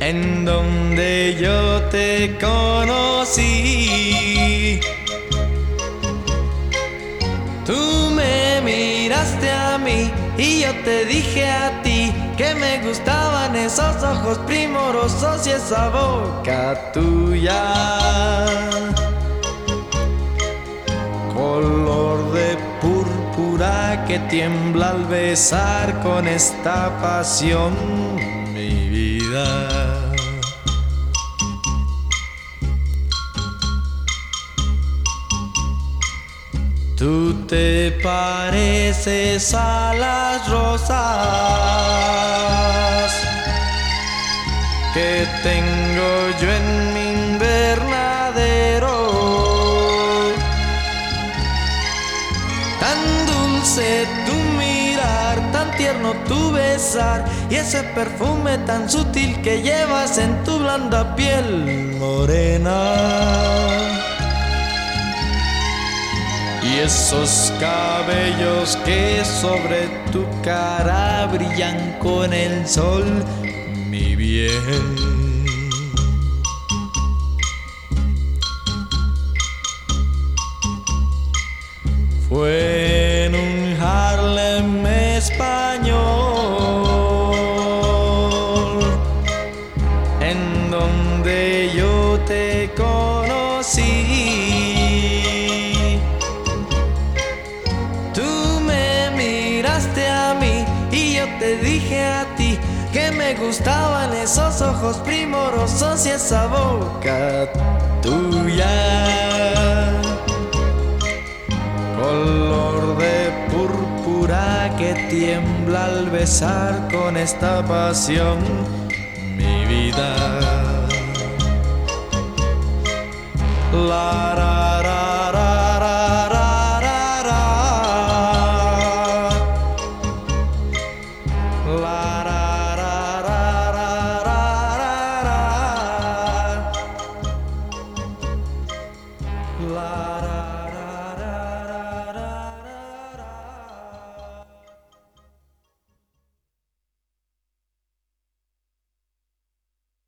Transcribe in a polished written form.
en donde yo te conocí. Tú me miraste a mí y yo te dije a ti que me gustaban esos ojos primorosos y esa boca tuya, color de púrpura que tiembla al besar con esta pasión mi vida. Tú te pareces a las rosas que tengo yo en mi invernadero. Tan dulce tu mirar, tan tierno tu besar y ese perfume tan sutil que llevas en tu blanda piel morena. Y esos cabellos que sobre tu cara brillan con el sol, mi bien. Fue en un Harlem español en donde yo te conocí. Tú me miraste a mí y yo te dije a ti que me gustaban esos ojos primorosos y esa boca tuya, color de púrpura que tiembla al besar con esta pasión mi vida. La ra ra ra ra ra ra ra. La ra ra ra ra ra ra ra. La ra